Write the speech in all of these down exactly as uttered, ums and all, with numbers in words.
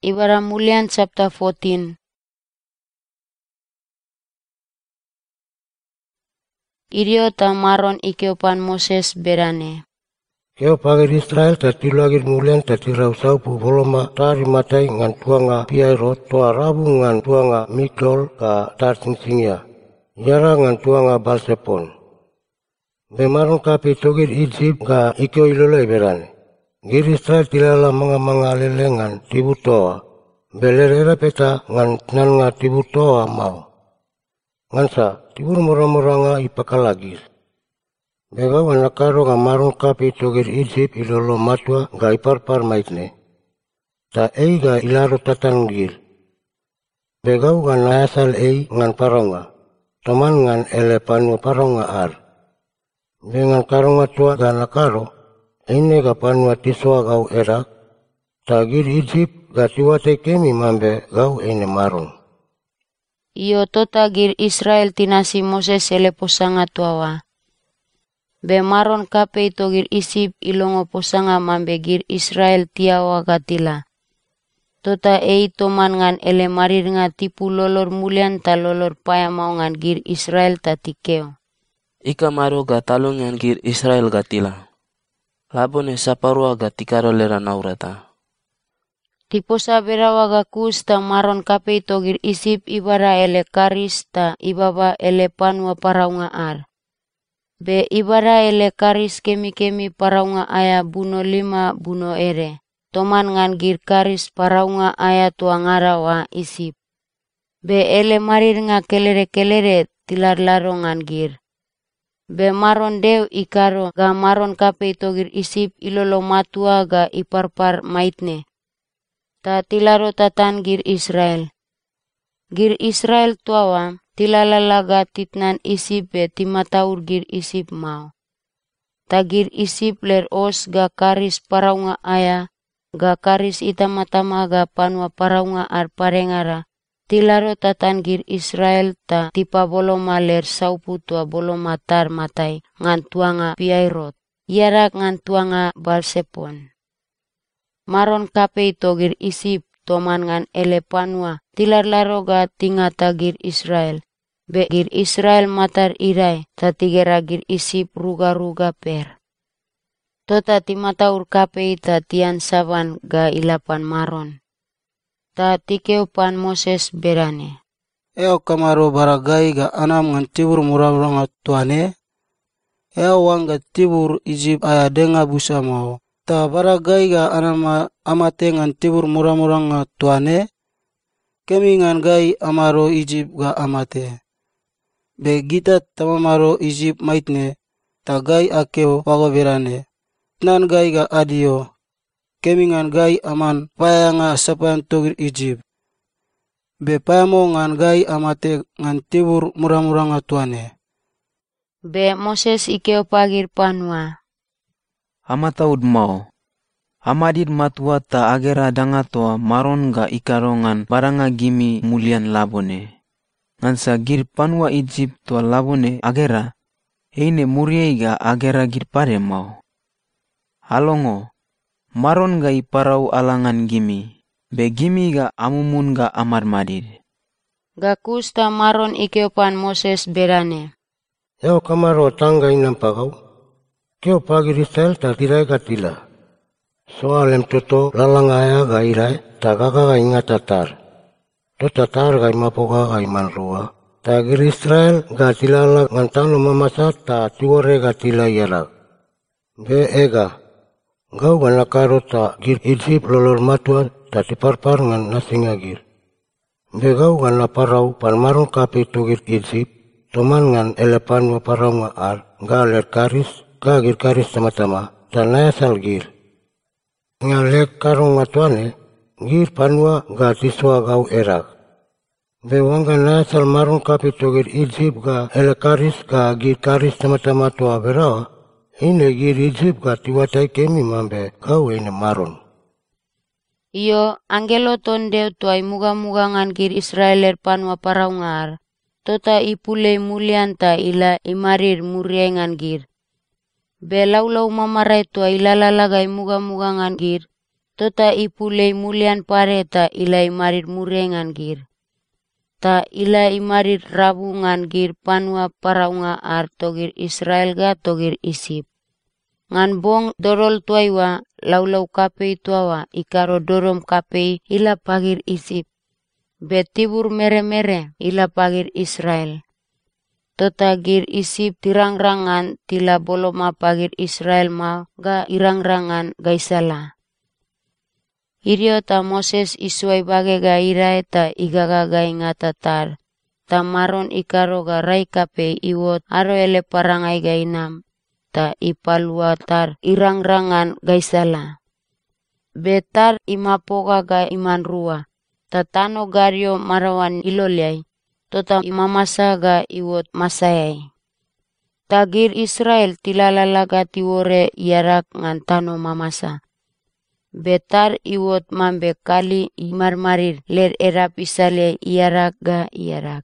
Ibara Mulian chapter fourteen. Irio ta maron ikeopan Moses berane. Keo pagir Israel tati lagir mulian tati rausau pu voloma tari matai ngan tuanga piairo toa rabu ngan tuanga Migdol ka tar singsingia. Yara ngan tuanga Balsepon. Bemaron kapi togir Egypt ka ikeo iloloi berane. Gir Israel tilala mga mga lelengan tibu toa. Belerera peta ngan nan nga tibu toa mau. Ngansa tibur murah-murah ipakalagis. Begaw ang nakaro nga maron kapi togir Egypt ilolo matwa ga iparpar maitne. Ta ei ga ilaro tatanggir. Begaw nga nayasal ei ngan paronga. Toman ngan ele panwa paronga ar. Bengan karonga tua ga nakaro. Eine ga panwa tiswa gaw erak. Ta gir Egypt ga tiwate kemi mambe gaw eine maron. Iyo tota gir Israel tinasi Moses ele posanga tuawa. Be maron kape ito gir isip ilongo posanga mambe gir Israel tiawa gatila. Tota e ito man ngan ele marir nga tipu lolor mulian ta lolor paya mau ngan gir Israel ta tikeo. Ika maro ga talong ngan gir Israel gatila. Labone saparua gatikaro lera naurata. Tiposa berawa gakus ta maron kape ito gir isip ibara ele karis ta ibaba ele panwa paraunga ar. Be ibara ele karis kemi-kemi paraunga aya buno lima buno ere. Toman ngan gir karis paraunga aya tuangara wa isip. Be ele marir nga kelere-kelere tilar laro ngan gir. Be maron deu ikaro ga maron kape ito gir isip ilolo matua ga iparpar maitne. Ta tilaro tatan gir Israel. Gir Israel tuawa. Tilalalaga titnan isip be timataur gir isip mau. Tagir isip ler os ga karis paraunga aya, ga karis itamatama ga panwa paraunga ar parengara. Tilaro tatan gir Israel ta tipa boloma ler saupu tua boloma tar matai ngan tuanga piairot. Yarak ngan tuanga Balsepon. Maron kape ito gir isip toman ngan ele panwa. Tilar laro ga tingata gir Israel. Be gir Israel matar irai, tatigera gir isip ruga-ruga per. Tota timataur kape ta tian saban ga ilapan maron. Ta tikeupan Moses berane. Eo kamaro baragai ga anam ngan tibur murah-murah tuane. Eo wanga tibur Egypt aya denga busa mau. Ta baragai ga anam amate ngan tibur murah-murah tuane. Kemi ngan gai amaro Egypt ga amate. Be gita tamamaro Egypt maitne, ta gai akeo wago berane. Nan gai ga adio, kemi ngan gai aman paya nga sapan togir Egypt. Be payamo ngan gai amate ngan tibur murah-murah nga tuane. Be Moses ikeo pagir panwa. Amataud mau. Amadid matua ta agera dangatoa maron ga ikarongan baranga gimi mulian labone. Ngansa gir panwa Egypt tua labone agera, eine muriai ga agera gir pare mau. Halongo, maron ga iparau alangan gimi, be gimi ga amumun ga amar madir. Gakus ta maron ikeopan Moses berane. Eo kamaro tangga inam pagau. Keo pagir Israel ta tirai gatila. Soalem toto lalangaya ga irai ta gaga ga ingatatar. Tota tar gai mapoga gai manrua. Ta gir Israel ga tilala ngantano mamasa ta tiwore ga tila yarak. Be ega. Gau ga nakaro ta gir Egypt lolor matua ta tiparpar ngan nasinga gir. Be gau ga naparau pan maron kapi tu gir Egypt. Toman ngan elepan wa parau nga ar. Ga ler karis. Ga gir karis sama-sama. Ta nayasal gir. Nga lek karong matuane. Gir panwa ga tiswa gau erak. Be wanga nasal maron kapi togir Egypt ga ele karis ga gir karis tama-tama tua berawa. Ine gir Egypt ga tiwatai kemi mambe gau ine maron. Iyo angelo tondeu tuai muga-muga ngan gir Israeler panwa paraungar. Tota ipule mulian ta ila imarir muriai ngan gir. Be lau-lau mamarai tua ilalalagai muga-muga ngan gir. Tota ipulei mulian pare ta ilai marir murengan gir. Ta ilai marir rabungan gir panua paraunga ar togir Israel ga togir Isip. Ngan bong dorol tuaiwa laulau kapei tuawa ikaro dorom kapei ila pagir Isip. Betibur mere-mere ila pagir Israel. Tota gir Isip tirang-rangan tila boloma pagir Israel mau ga irang-rangan gaisala. Irio ta Moses isuai bage ga irae ta igaga ga ingata tar. Ta maron ikaro ga rai kapei iwot aro ele parangai ga inam. Ta ipalua tar irang-rangan gaisala. Betar imapoga ga iman rua. Ta tano gario marawan iloliai. Tota imamasa ga iwot masayai. Tagir Israel tilalalaga tiwore iarak ngan tano mamasa. Betar iwot mambe kali imarmarir ler erap isale iarak ga iarak.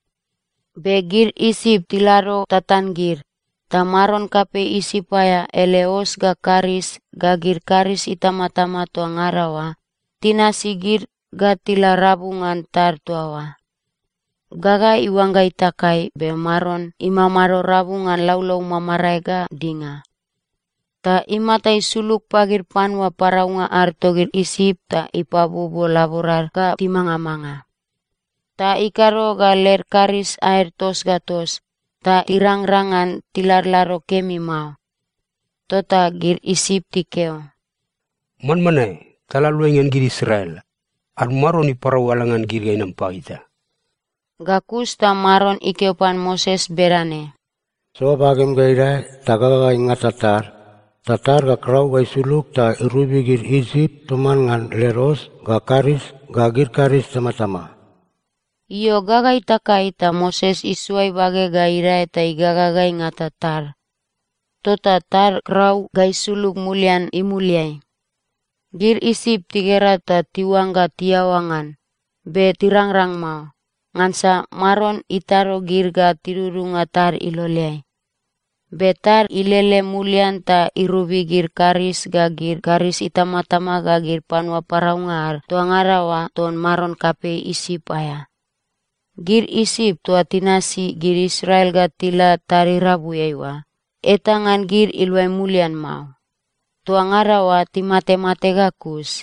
Begir Isip tilaro tatangir. Tamaron kape isipaya eleos ga karis gagir karis itama-tama tua ngarawa. Tina sigir ga tila rabungan tar tuawa. Gaga iwangga itakai be maron imamaro rabungan laulau mamarai ga dinga. Ta imatai suluk pagir panwa paraunga ar togir Isip ta ipabubo laborar ga timanga-manga. Ta ikaro ga ler karis air tos ga tos. Ta irang-rangan tilar laro kemi mau. Tota gir Isip tikeo. Man manai talaluengan gir Israel. Ar maron i parau alangan gir gainam pagita. Gakus ta maron ikeopan Moses berane. So bagem gaira tagaga ingata tar. Tatar ga krau ga suluk ta irubi gir Isip teman ngan leros ga karis ga gir karis sama-sama. Iyo gagai takai ta Moses isuai bage gaira eta igagagai ngata tar. Tota tar krau gai suluk mulian imuliai. Gir Isip tigera ta tiwangga tiawangan. Be tirang-rang mau. Ngansa maron itaro gir ga tirurunga tar iloliai. Betar ilele mulian ta irubi gir karis ga gir karis itama-tama ga gir panwa paraungar tuangarawa ton maron kape Isip aya. Gir Isip tua tinasi gir Israel ga tila tari rabu yaiwa. Etangan gir ilwai mulian mau. Tuangarawa timate-mate gakus.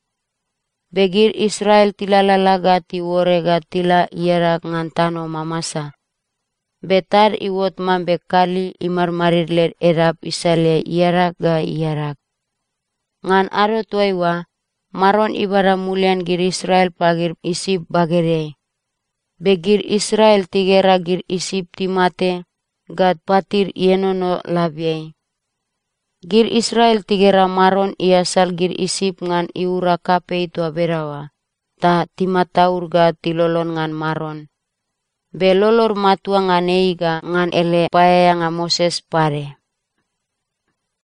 Begir Israel tila lalaga tiwore ga tila iarak ngantano mamasa. Betar iwot mambe kali imarmarir ler erap isale iarak ga iarak. Ngan aro tuaiwa, maron ibara mulian gir Israel pagir Isip bagere. Begir Israel tigera gir Isip timate, gad patir ienono labiai. Gir Israel tigera maron iasal gir Isip ngan iura kape itu aberawa. Ta timataur ga tilolon ngan maron. Belolor matua ngan eiga ngan ele paya nga Moses pare.